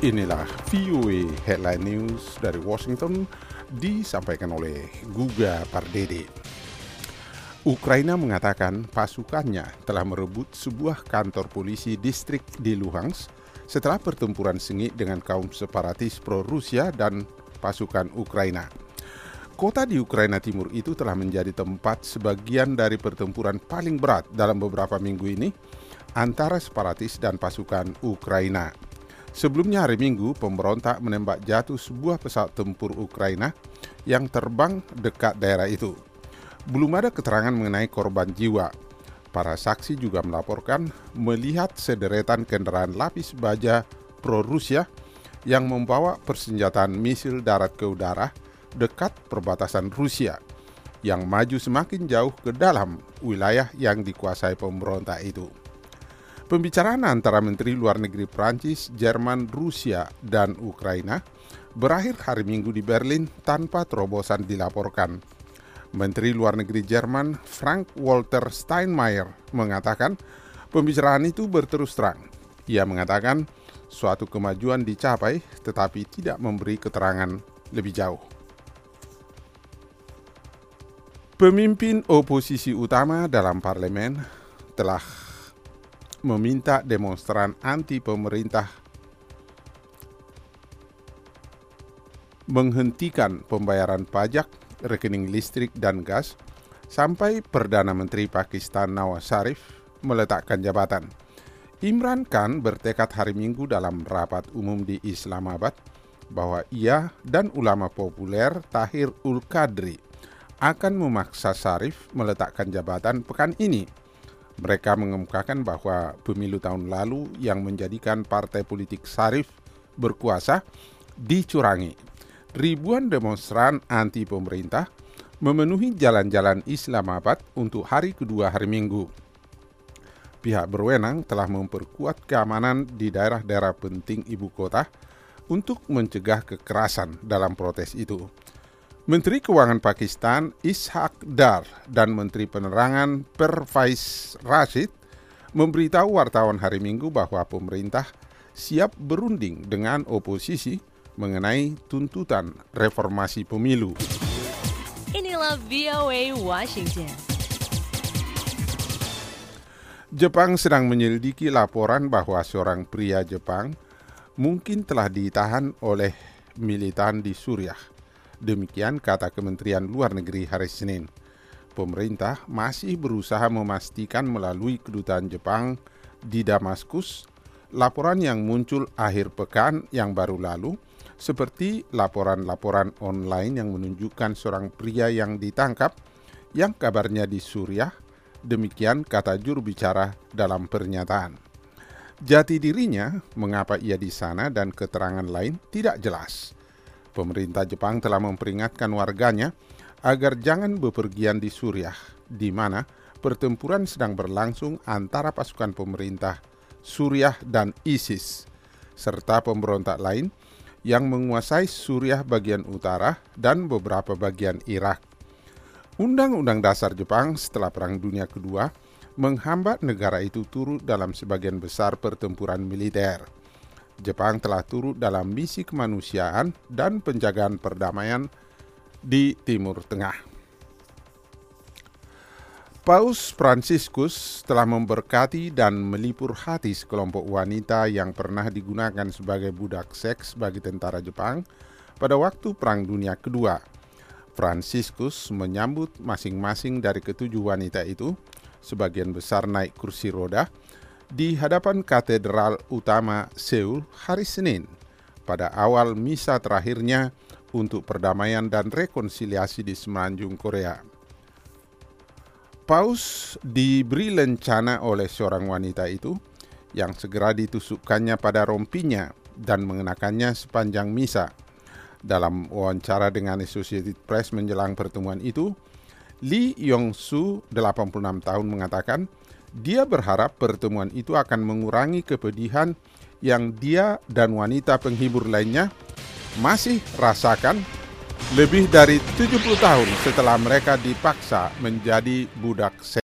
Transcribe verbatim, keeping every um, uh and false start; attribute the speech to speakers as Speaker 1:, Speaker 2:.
Speaker 1: Inilah V O A Headline News dari Washington, disampaikan oleh Guga Pardede. Ukraina mengatakan pasukannya telah merebut sebuah kantor polisi distrik di Luhansk setelah pertempuran sengit dengan kaum separatis pro-Rusia dan pasukan Ukraina. Kota di Ukraina Timur itu telah menjadi tempat sebagian dari pertempuran paling berat dalam beberapa minggu ini antara separatis dan pasukan Ukraina. Sebelumnya hari Minggu, pemberontak menembak jatuh sebuah pesawat tempur Ukraina yang terbang dekat daerah itu. Belum ada keterangan mengenai korban jiwa. Para saksi juga melaporkan melihat sederetan kendaraan lapis baja pro-Rusia yang membawa persenjataan misil darat ke udara dekat perbatasan Rusia, yang maju semakin jauh ke dalam wilayah yang dikuasai pemberontak itu. Pembicaraan antara Menteri Luar Negeri Prancis, Jerman, Rusia, dan Ukraina berakhir hari Minggu di Berlin tanpa terobosan dilaporkan. Menteri Luar Negeri Jerman, Frank-Walter Steinmeier, mengatakan pembicaraan itu berterus terang. Ia mengatakan suatu kemajuan dicapai tetapi tidak memberi keterangan lebih jauh. Pemimpin oposisi utama dalam parlemen telah meminta demonstran anti pemerintah menghentikan pembayaran pajak, rekening listrik dan gas sampai Perdana Menteri Pakistan Nawaz Sharif meletakkan jabatan. Imran Khan bertekad hari Minggu dalam rapat umum di Islamabad bahwa ia dan ulama populer Tahir ul Qadri akan memaksa Sharif meletakkan jabatan pekan ini. Mereka mengemukakan bahwa pemilu tahun lalu yang menjadikan partai politik Sharif berkuasa dicurangi. Ribuan demonstran anti pemerintah memenuhi jalan-jalan Islamabad untuk hari kedua hari Minggu. Pihak berwenang telah memperkuat keamanan di daerah-daerah penting ibu kota untuk mencegah kekerasan dalam protes itu. Menteri Keuangan Pakistan Ishaq Dar dan Menteri Penerangan Pervaiz Rashid memberitahu wartawan hari Minggu bahwa pemerintah siap berunding dengan oposisi mengenai tuntutan reformasi pemilu.
Speaker 2: Inilah V O A Washington.
Speaker 1: Jepang sedang menyelidiki laporan bahwa seorang pria Jepang mungkin telah ditahan oleh militan di Suriah. Demikian kata Kementerian Luar Negeri hari Senin. Pemerintah masih berusaha memastikan melalui kedutaan Jepang di Damaskus laporan yang muncul akhir pekan yang baru lalu, seperti laporan-laporan online yang menunjukkan seorang pria yang ditangkap yang kabarnya di Suriah. Demikian kata juru bicara dalam pernyataan. Jati dirinya, mengapa ia di sana dan keterangan lain tidak jelas. Pemerintah Jepang telah memperingatkan warganya agar jangan bepergian di Suriah, di mana pertempuran sedang berlangsung antara pasukan pemerintah Suriah dan ISIS, serta pemberontak lain yang menguasai Suriah bagian utara dan beberapa bagian Irak. Undang-Undang Dasar Jepang setelah Perang Dunia Kedua menghambat negara itu turut dalam sebagian besar pertempuran militer. Jepang telah turut dalam misi kemanusiaan dan penjagaan perdamaian di Timur Tengah. Paus Fransiskus telah memberkati dan melipur hati sekelompok wanita yang pernah digunakan sebagai budak seks bagi tentara Jepang pada waktu Perang Dunia Kedua. Fransiskus menyambut masing-masing dari ketujuh wanita itu, sebagian besar naik kursi roda, di hadapan Katedral Utama Seoul hari Senin pada awal misa terakhirnya untuk perdamaian dan rekonsiliasi di semenanjung Korea. Paus diberi lencana oleh seorang wanita itu yang segera ditusukkannya pada rompinya dan mengenakannya sepanjang misa. Dalam wawancara dengan Associated Press menjelang pertemuan itu, Lee Yong-soo, delapan puluh enam tahun, mengatakan dia berharap pertemuan itu akan mengurangi kepedihan yang dia dan wanita penghibur lainnya masih rasakan lebih dari tujuh puluh tahun setelah mereka dipaksa menjadi budak seks.